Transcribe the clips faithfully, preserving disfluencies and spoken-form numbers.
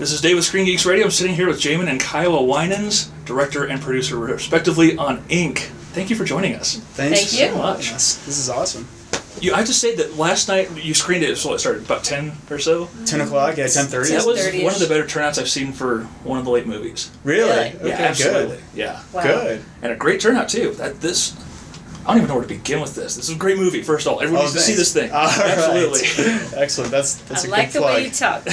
This is Dave with Screen Geeks Radio. I'm sitting here with Jamin and Kiowa Winans, director and producer respectively on Ink. Thank you for joining us. Thanks Thank so you. much. This is awesome. You, I have to say that last night you screened it, so it started about ten or so. ten o'clock, yeah, ten thirty. That was thirty-ish. one of the better turnouts I've seen for one of the late movies. Really? Really? Okay, yeah, absolutely. good. Yeah. Wow. Good. And a great turnout, too. That this... I don't even know where to begin with this. This is a great movie, first of all. Everyone Oh, needs to see thanks. this thing. All right. Absolutely. Excellent. That's that's I a like good the plug. way you talk.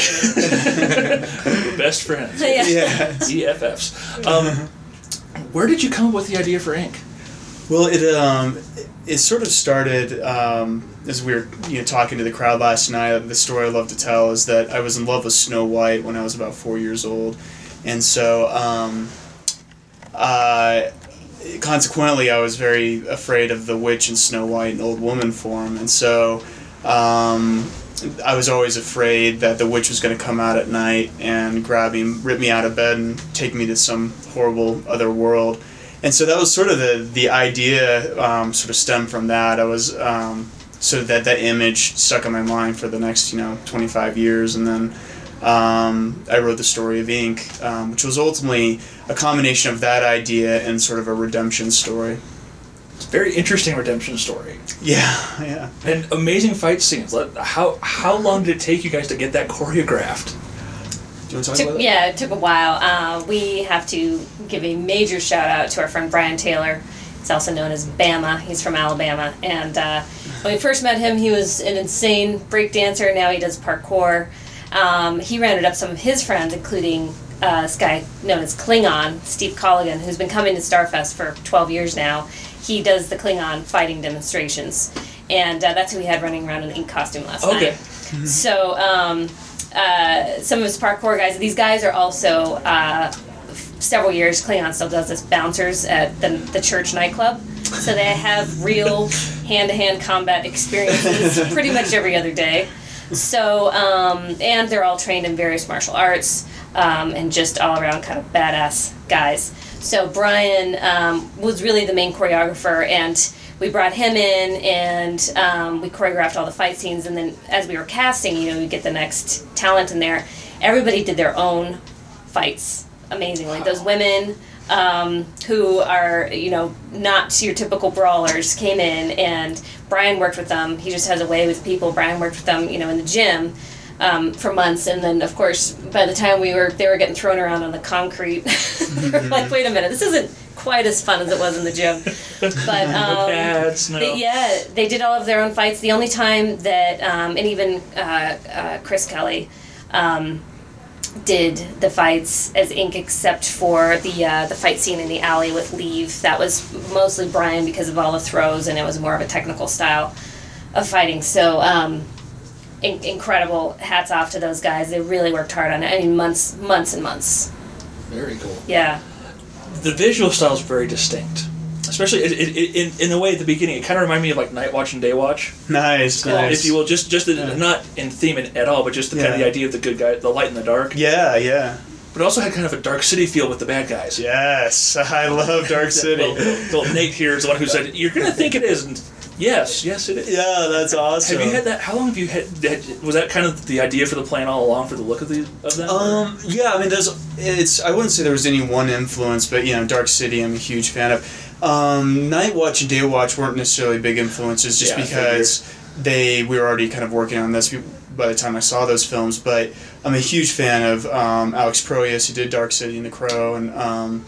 We're best friends. Yeah. Yeah. E F Fs. Um, where did you come up with the idea for Ink? Well, it um, it sort of started um, as we were you know talking to the crowd last night. The story I love to tell is that I was in love with Snow White when I was about four years old, and so um, uh, consequently, I was very afraid of the witch in Snow White in old woman form, and so um, I was always afraid that the witch was going to come out at night and grab me, rip me out of bed, and take me to some horrible other world. And so that was sort of the the idea. Um, sort of stemmed from that. I was um, so that that image stuck in my mind for the next you know twenty-five years, and then. Um, I wrote the story of Ink, um, which was ultimately a combination of that idea and sort of a redemption story. It's a very interesting redemption story. Yeah, yeah. And amazing fight scenes. Let- How how long did it take you guys to get that choreographed? Do you want to talk Took- about that? yeah, it took a while. Uh, we have to give a major shout out to our friend Brian Taylor. He's also known as Bama. He's from Alabama. And uh, when we first met him, he was an insane break dancer. Now he does parkour. Um, he rounded up some of his friends, including uh, this guy known as Klingon, Steve Colligan, who's been coming to Starfest for twelve years now. He does the Klingon fighting demonstrations. And uh, that's who we had running around in an ink costume last Okay. night. So um, uh, some of his parkour guys, these guys are also, uh, f- several years, Klingon still does this, bouncers at the, the church nightclub. So they have real hand-to-hand combat experiences pretty much every other day. So, um, and they're all trained in various martial arts, um, and just all around kind of badass guys. So Brian um, was really the main choreographer, and we brought him in, and um, we choreographed all the fight scenes, and then as we were casting, you know, we get the next talent in there. Everybody did their own fights, amazingly. Those women um, who are, you know, not your typical brawlers came in, and Brian worked with them. He just has a way with people. Brian worked with them, you know, in the gym um, for months, and then, of course, by the time we were, they were getting thrown around on the concrete. We're like, wait a minute, this isn't quite as fun as it was in the gym. But No um, pads, no. they, yeah, they did all of their own fights. The only time that, um, and even uh, uh, Chris Kelly um, did the fights as Ink, except for the uh, the fight scene in the alley with Leave. That was mostly Brian because of all the throws, and it was more of a technical style of fighting. So um, in- incredible. Hats off to those guys. They really worked hard on it. I mean, months, months and months. Very cool. Yeah. The visual style is very distinct. Especially it, it, it, in in the way at the beginning, it kind of reminded me of like Night Watch and Day Watch, Nice, Cool. nice. if you will. Just just the, Yeah. not in theme at all, but just the kind of Yeah. the idea of the good guy, the light and the dark. Yeah, yeah. But it also had kind of a Dark City feel with the bad guys. Yes, I love Dark City. Well, well, well, Nate here is the one who said you're going to think it is, and yes, yes, it is. Yeah, that's awesome. Have you had that? How long have you had, had? Was that kind of the idea for the plan all along for the look of the of them? Um, yeah, I mean, there's, it's, I wouldn't say there was any one influence, but, you know, Dark City I'm a huge fan of. Um, Night Watch and Day Watch weren't necessarily big influences just Yeah, I because they, we were already kind of working on this by the time I saw those films, but I'm a huge fan of, um, Alex Proyas, who did Dark City and The Crow, and, um,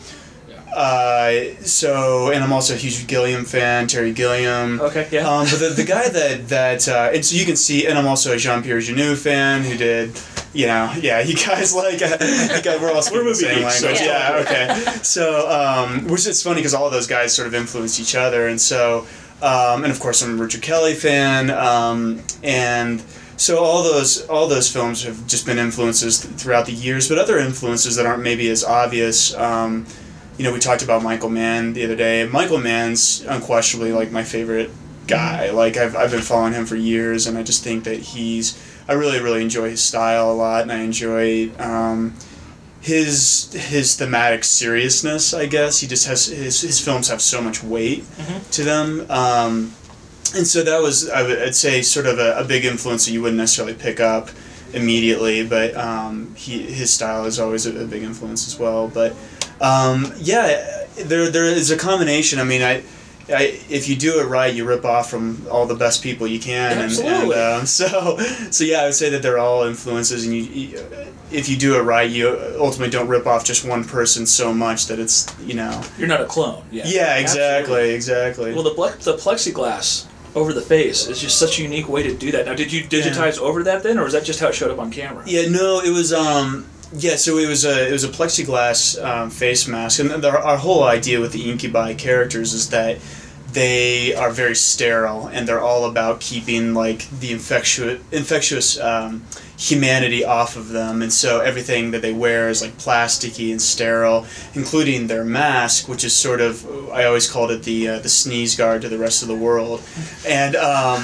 uh, so, and I'm also a huge Gilliam fan, Terry Gilliam. Okay, yeah. Um, but the, the guy that, that uh, and so you can see, and I'm also a Jean-Pierre Jeunet fan who did, you know, yeah, you guys like, uh, like uh, we're all speaking We're the same movie geeks, language. so- Yeah, okay. So, um, which is funny because all of those guys sort of influenced each other, and so, um, and of course I'm a Richard Kelly fan, um, and so all those all those films have just been influences th- throughout the years, but other influences that aren't maybe as obvious. Um, you know, we talked about Michael Mann the other day. Michael Mann's unquestionably like my favorite guy. Like I've I've been following him for years, and I just think that he's. I really really enjoy his style a lot, and I enjoy um, his his thematic seriousness. I guess he just has his his films have so much weight Mm-hmm. to them. Um, and so that was I would I'd say sort of a, a big influence that you wouldn't necessarily pick up immediately, but um, he his style is always a, a big influence as well. But um, yeah, there there is a combination. I mean, I. I, if you do it right, you rip off from all the best people you can, Absolutely. and, and um, so so yeah, I would say that they're all influences, and you, you if you do it right, you ultimately don't rip off just one person so much that it's you know. You're not a clone. Yeah. Yeah, exactly, Absolutely. exactly. Well, the ple- the plexiglass over the face is just such a unique way to do that. Now, did you digitize yeah. over that then, or is that just how it showed up on camera? Yeah, no, it was. Um, Yeah, so it was a it was a plexiglass um, face mask, and the, our whole idea with the Incubi characters is that they are very sterile, and they're all about keeping like the infectious infectious um, humanity off of them, and so everything that they wear is like plasticky and sterile, including their mask, which is sort of I always called it the uh, the sneeze guard to the rest of the world, and um,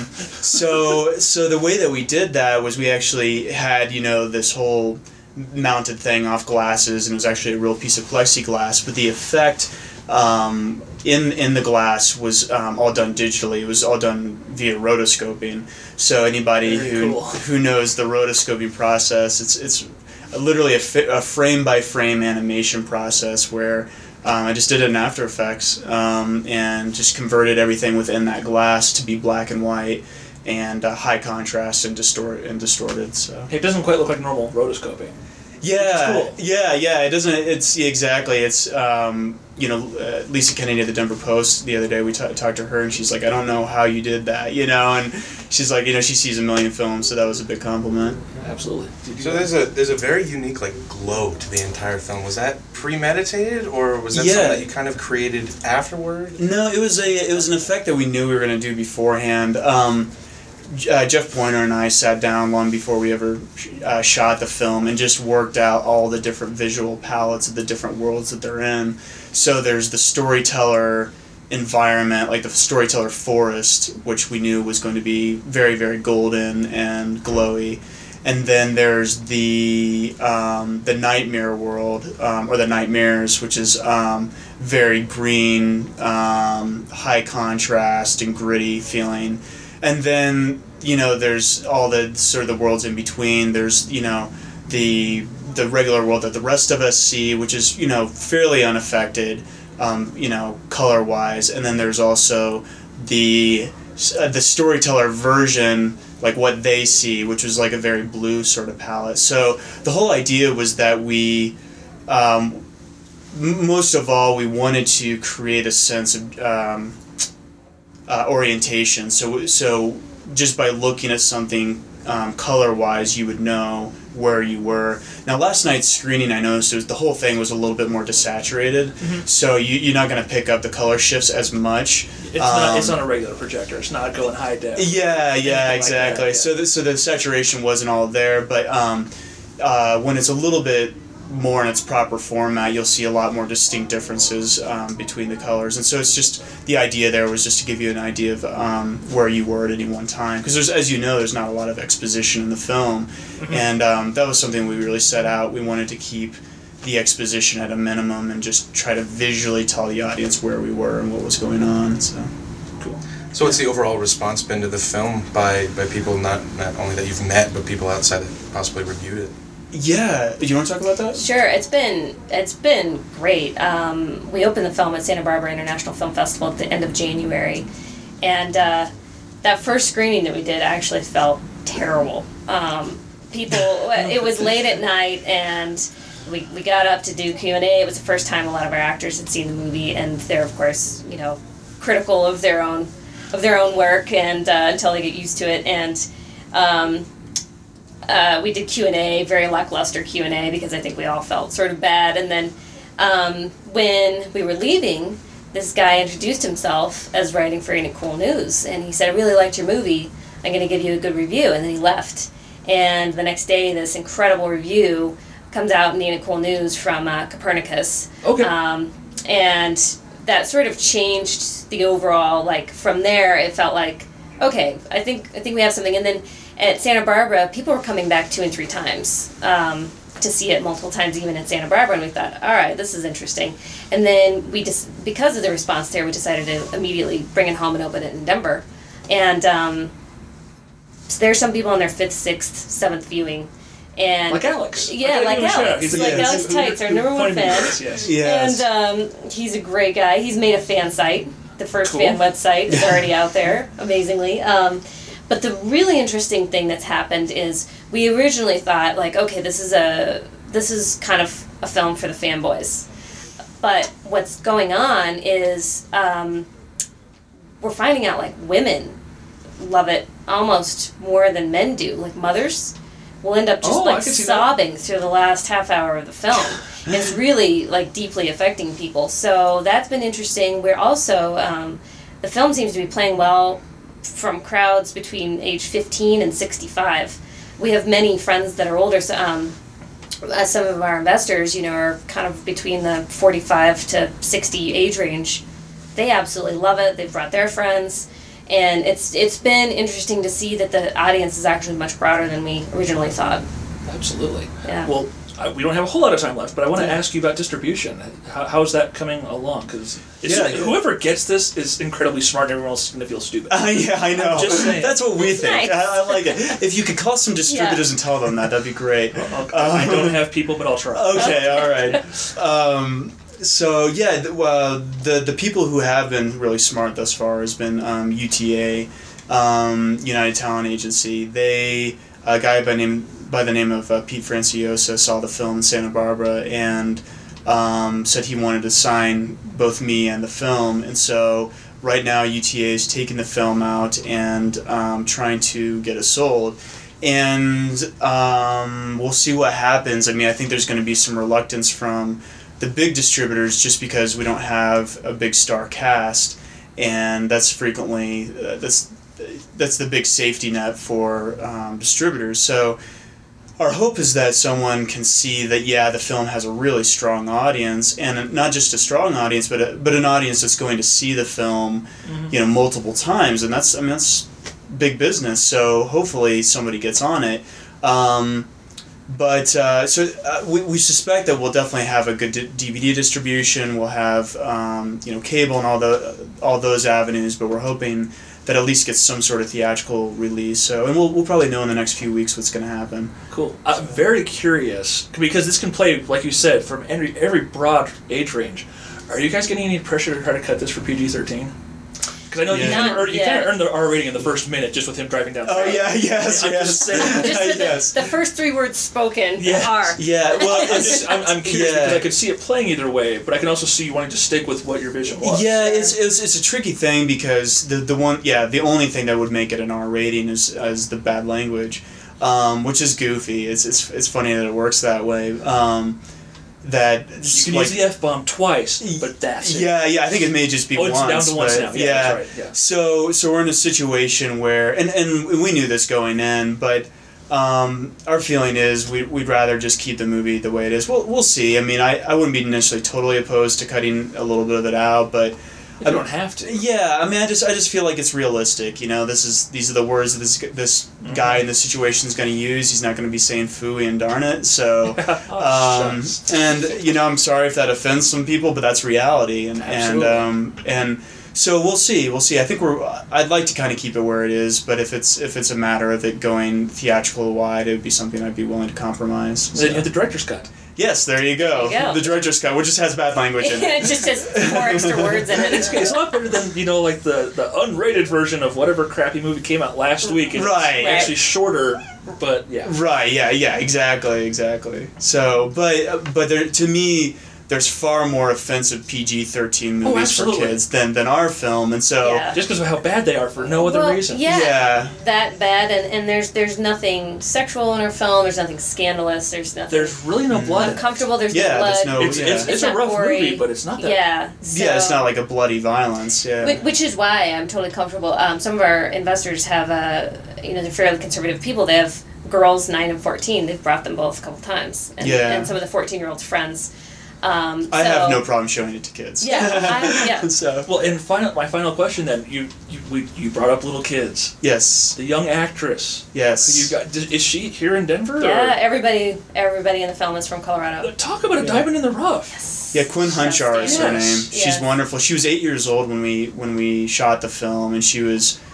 so so the way that we did that was we actually had you know this whole mounted thing off glasses, and it was actually a real piece of plexiglass, but the effect um, in in the glass was um, all done digitally. It was all done via rotoscoping. So anybody Very who cool. who knows the rotoscoping process, it's it's literally a, fi- a frame by frame animation process where um, I just did it in After Effects um, and just converted everything within that glass to be black and white and uh, high contrast and distort and distorted. So It doesn't quite look like normal rotoscoping. yeah, cool. yeah, yeah. It doesn't. It's yeah, exactly. It's um, you know uh, Lisa Kennedy of the Denver Post the other day. We t- talked to her, and she's like, I don't know how you did that, you know. And she's like, you know, she sees a million films, so that was a big compliment. Absolutely. So there's a there's a very unique like glow to the entire film. Was that premeditated, or was that Yeah. something that you kind of created afterward? No, it was a it was an effect that we knew we were going to do beforehand. Um, Uh, Jeff Pointer and I sat down long before we ever uh, shot the film and just worked out all the different visual palettes of the different worlds that they're in. So there's the storyteller environment, like the storyteller forest, which we knew was going to be very, very golden and glowy. And then there's the um, the nightmare world, um, or the nightmares, which is um, very green, um, high contrast and gritty feeling. And then, you know, there's all the sort of the worlds in between. There's, you know, the the regular world that the rest of us see, which is, you know, fairly unaffected, um, you know, color-wise. And then there's also the uh, the storyteller version, like what they see, which was like a very blue sort of palette. So the whole idea was that we, um, m- most of all, we wanted to create a sense of Um, Uh, orientation. So so just by looking at something um, color wise, you would know where you were. Now last night's screening, I noticed it was, the whole thing was a little bit more desaturated. Mm-hmm. So you, you're not going to pick up the color shifts as much. It's um, not. It's on a regular projector. It's not going high def. Yeah, yeah, like exactly. that, yeah. So the, so the saturation wasn't all there, but um, uh, when it's a little bit more in its proper format, you'll see a lot more distinct differences um, between the colors. And so it's just, the idea there was just to give you an idea of um, where you were at any one time. Because there's, as you know, there's not a lot of exposition in the film. Mm-hmm. And um, that was something we really set out. We wanted to keep the exposition at a minimum and just try to visually tell the audience where we were and what was going on. So Cool. So what's the overall response been to the film by, by people not, not only that you've met, but people outside that possibly reviewed it? Yeah, do you want to talk about that? Sure, it's been it's been great. Um, we opened the film at Santa Barbara International Film Festival at the end of January, and uh, that first screening that we did actually felt terrible. Um, people, it was late at night, and we we got up to do Q and A. It was the first time a lot of our actors had seen the movie, and they're of course you know critical of their own of their own work, and uh, until they get used to it, and. Um, Uh, we did Q and A, very lackluster Q and A, because I think we all felt sort of bad. And then um, when we were leaving, this guy introduced himself as writing for Ain't It Cool News. And he said, I really liked your movie. I'm going to give you a good review. And then he left. And the next day, this incredible review comes out in Ain't It Cool News from uh, Copernicus. Okay. Um, and that sort of changed the overall, like, from there, it felt like, okay, I think I think we have something. And then at Santa Barbara, people were coming back two and three times um, to see it multiple times, even at Santa Barbara, and we thought, all right, this is interesting. And then we just, because of the response there, we decided to immediately bring it home and open it in Denver. And um, so there's some people on their fifth, sixth, seventh viewing, And Like Alex. Yeah, I like gotta give him a shout out. Alex. He's a- Like Yes. Alex who- Tights, our who number one pointed me to fan. this, Yes. Yes. And um, he's a great guy. He's made a fan site. The first Cool. fan website is already out there, amazingly. Um, but the really interesting thing that's happened is we originally thought, like, okay, this is a this is kind of a film for the fanboys. But what's going on is um, we're finding out, like, women love it almost more than men do. Like, mothers will end up just, Oh, I like, can see that. sobbing through the last half hour of the film. And it's really, like, deeply affecting people. So that's been interesting. We're also, um, the film seems to be playing well from crowds between age fifteen and sixty-five. We have many friends that are older. So, um, uh, some of our investors, you know, are kind of between the forty-five to sixty age range. They absolutely love it. They've brought their friends. And it's it's been interesting to see that the audience is actually much broader than we originally thought. Absolutely. Yeah. Well, I, we don't have a whole lot of time left, but I want to Yeah. ask you about distribution. How, how's that coming along? Because Yeah, yeah. whoever gets this is incredibly smart, and everyone else is going to feel stupid. Uh, yeah, I know. just saying. That's what we It's think. nice. I, I like it. If you could call some distributors and tell them that, that'd be great. I'll- I don't have people, but I'll try. Okay, all right. Um, so yeah, the, uh, the the people who have been really smart thus far has been um, U T A, um, United Talent Agency. They a guy by name by the name of uh, Pete Franciosa saw the film in Santa Barbara and um, said he wanted to sign both me and the film, and so right now U T A is taking the film out and um, trying to get it sold. And um, we'll see what happens. I mean, I think there's going to be some reluctance from the big distributors just because we don't have a big star cast, and that's frequently uh, that's that's the big safety net for um, distributors. So our hope is that someone can see that yeah, the film has a really strong audience, and not just a strong audience, but a, but an audience that's going to see the film, Mm-hmm. you know, multiple times, and that's I mean that's big business. So hopefully somebody gets on it. Um, But uh, so uh, we, we suspect that we'll definitely have a good d- D V D distribution. We'll have um, you know cable and all the all those avenues. But we're hoping that at least get some sort of theatrical release. So and we'll we'll probably know in the next few weeks what's going to happen. Cool. I'm very curious because this can play, like you said, from every every broad age range. Are you guys getting any pressure to try to cut this for P G thirteen? Because I know you Yeah. kind of earned, you Not kind of yet. earned the R rating in the first minute just with him driving down. Oh the road. yeah, yes, I'm yes, just saying. Just the, yes. the first three words spoken Yes. are. Yeah, well, I'm, it's, just, I'm, I'm curious Yeah. because I could see it playing either way, but I can also see you wanting to stick with what your vision was. Yeah, it's, it's it's a tricky thing because the the one yeah the only thing that would make it an R rating is is the bad language, um, which is goofy. It's it's it's funny that it works that way. Um, that You can like, use the F bomb twice, but that's it. yeah yeah I think it may just be Oh, it's once. down to once but now. Yeah, yeah. that's right, yeah. So so we're in a situation where and and we knew this going in, but. Um, our feeling is we, we'd rather just keep the movie the way it is. We'll, we'll see. I mean, I, I wouldn't be necessarily totally opposed to cutting a little bit of it out, but You don't have to. yeah, I mean, I just I just feel like it's realistic. You know, this is these are the words that this this Mm-hmm. guy in this situation is going to use. He's not going to be saying "phooey" and "darn it." So, Oh, um, shucks. and you know, I'm sorry if that offends some people, but that's reality. And Absolutely. and um, and so we'll see. We'll see. I think we're. I'd like to kind of keep it where it is, but if it's if it's a matter of it going theatrical wide, it would be something I'd be willing to compromise. Then you So. have the director's cut. Yes, there you go. There you go. The director's cut, which just has bad language in it. it just has four extra words in it. It's, it's a lot better than, you know, like the, the unrated version of whatever crappy movie came out last week. And Right. It's actually shorter, but yeah. Right. Yeah. Yeah. Exactly. Exactly. So, but but there to me, there's far more offensive P G thirteen Oh, movies for absolutely. kids than than our film, and so Yeah. Just because of how bad they are for no other Well, reason. Yeah, Yeah. that bad, and, and there's there's nothing sexual in our film. There's nothing scandalous. There's nothing There's really no blood. in it. uncomfortable. There's Yeah, no blood. there's no- It's, yeah. it's, it's, It's a not rough gory. movie, but it's not that. Yeah, so, yeah, it's not like a bloody violence. Yeah. Whi- Which is why I'm totally comfortable. Um, some of our investors have, uh, you know, they're fairly conservative people. They have girls nine and fourteen. They've brought them both a couple times, and, Yeah. and some of the fourteen year olds friends. Um, I have so- no problem showing it to kids. Yeah, I- yeah. so Well, and final, my final question then, you you, we, you brought up little kids. yes, The young actress. yes. You got, is she here in Denver? Yeah, Or? everybody everybody in the film is from Colorado. Talk about a Yeah. diamond in the rough. Yeah, Quinn Hunchar is her Yes. name. She's Yes. wonderful. She was eight years old when we when we shot the film, and she was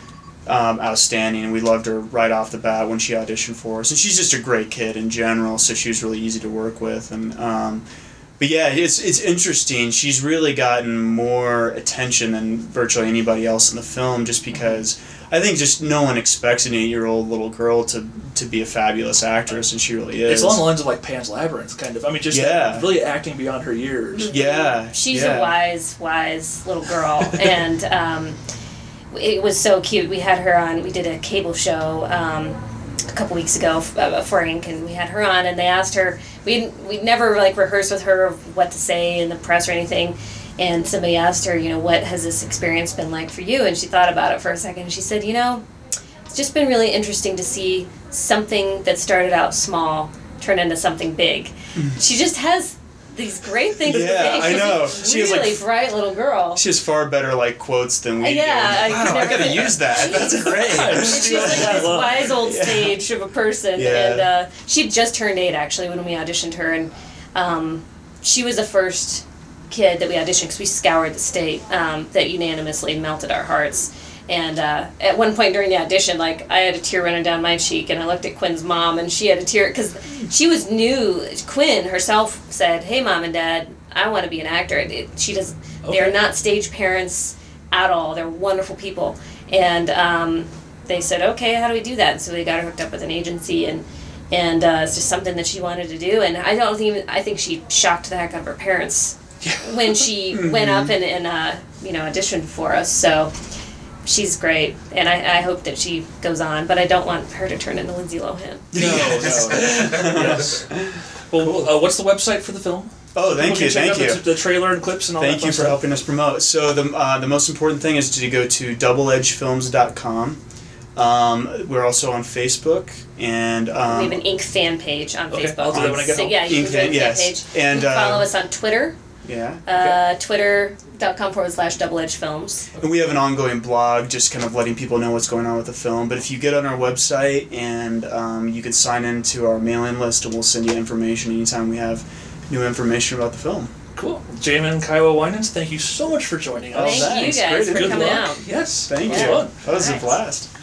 um, outstanding, and we loved her right off the bat when she auditioned for us. And she's just a great kid in general, so she was really easy to work with. And um, but yeah, it's it's interesting. She's really gotten more attention than virtually anybody else in the film, just because I think just no one expects an eight-year-old little girl to to be a fabulous actress, and she really is. It's along the lines of like Pan's Labyrinth, kind of. I mean, just Yeah. really acting beyond her years. Yeah, She's yeah. a wise, wise little girl, and um, it was so cute. We had her on. We did a cable show um, a couple weeks ago uh, for Ink, and we had her on, and they asked her. We we never like rehearsed with her of what to say in the press or anything. And somebody asked her, you know, what has this experience been like for you? And she thought about it for a second. And she said, you know, it's just been really interesting to see something that started out small turn into something big. She just has these great things to Yeah, say. I She's know. a She has, really like, bright little girl. She has far better like quotes than we Yeah, do. I Wow, I never gotta did- use that. That's great. She's like this wise old Yeah. sage of a person, Yeah. and uh, she just turned eight actually when we auditioned her, and um, she was the first kid that we auditioned because we scoured the state um, that unanimously melted our hearts. And uh, at one point during the audition, like I had a tear running down my cheek, and I looked at Quinn's mom, and she had a tear because she was new. Quinn herself said, "Hey, mom and dad, I want to be an actor." It, it- she does. They are Okay. not stage parents at all. They're wonderful people, and um, they said, "Okay, how do we do that?" And so they got her hooked up with an agency, and and uh, it's just something that she wanted to do. And I don't even. I think she shocked the heck out of her parents when she went up and, and uh, you know auditioned for us. So she's great, and I, I hope that she goes on. But I don't want her to turn into Lindsay Lohan. No, no. Yes. Well, uh, what's the website for the film? Oh, thank People you, can check thank out you. The, the trailer and clips and all Thank that you fun for stuff. helping us promote. So the uh, the most important thing is to go to double edge films dot com. Um, we're also on Facebook and um, we have an Ink fan page on Okay, Facebook. I'll do that when I get So home. yeah, you Ink can join fan- the fan yes. page. And, you can follow uh, us on Twitter. yeah. Uh, Twitter.com forward slash double edge films. And we have an ongoing blog, just kind of letting people know what's going on with the film. But if you get on our website and um, you can sign into our mailing list, and we'll send you information anytime we have new information about the film. Cool. Jamin Kaiwa Winans, thank you so much for joining us. Thank you thanks. guys Great. for Good coming luck. out. Yes. Thank it was you. fun. That was a Alright. blast.